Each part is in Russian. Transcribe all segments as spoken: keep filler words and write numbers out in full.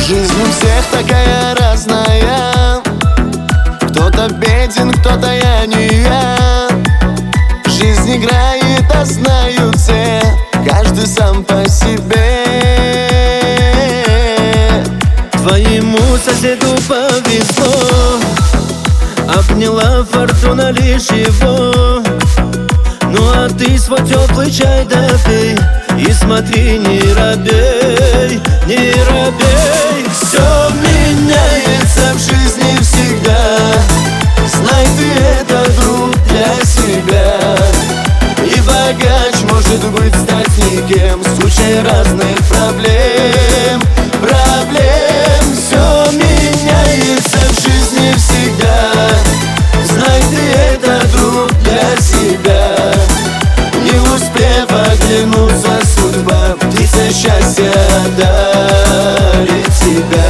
Жизнь у всех такая разная. Кто-то беден, кто-то я не я. Жизнь играет, а знают все, каждый сам по себе. Твоему соседу повезло, обняла фортуна лишь его. Ну а ты свой теплый чай допей и смотри, не робей, не робей. Все меняется в жизни всегда. Знай, ты это друг для себя. И богач может быть стать никем в случае разных проблем. Проблем. Все меняется в жизни всегда. Знай, ты это друг для себя. Не успев оглянуться, судьба птица счастья дарит тебя.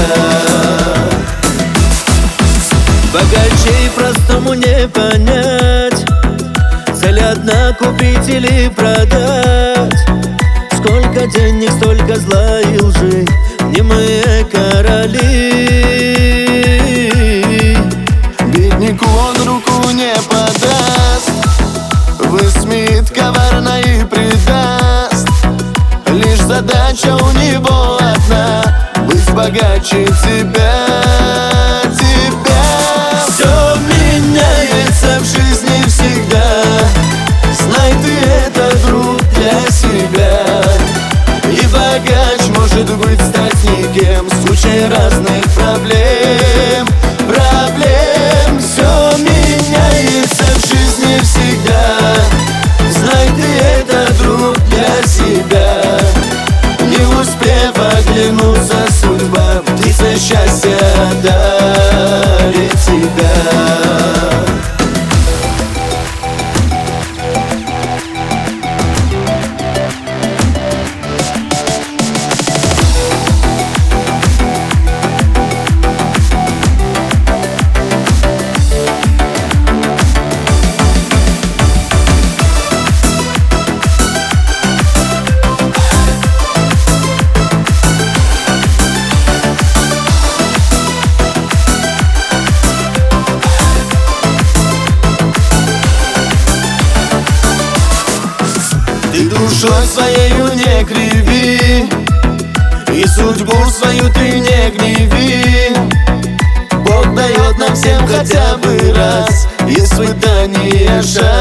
Богачей простому не понять, цель одна — купить или продать. Сколько денег, столько зла и лжи, не мы короли. Бедняку он руку не подаст, высмеет коварно и предаст. Лишь задача у него одна — быть богаче тебя, тебя. Все меняется в жизни всегда. Знай, ты это друг для себя. И богач может быть стать никем в случае разных проблем. Проблем. Все меняется в жизни всегда. Знай, ты это друг для себя. Не успев оглянуться, судьба птица счастья дарит тебя. Ты душой своею не криви, и судьбу свою ты не гневи. Бог дает нам всем хотя бы раз испытание,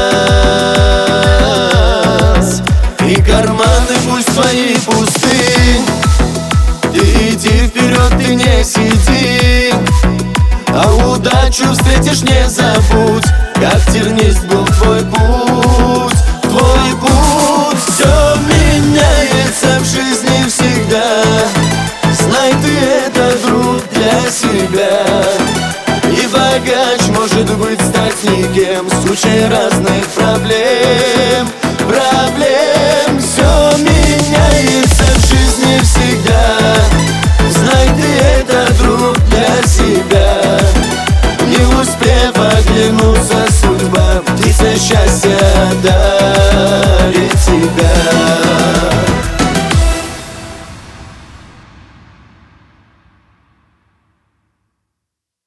шанс. И карманы пусть твои пусты, ты иди вперед, ты не сиди. А удачу встретишь, не забудь, как тернист был твой путь, твой путь. Все меняется в жизни всегда. Знай, ты это друг для себя. И богач может быть стать никем в случае разных проблем. Проблем. Все меняется в жизни всегда. Знай, ты это друг для себя. Не успев оглянуться, судьба птица счастья дарит.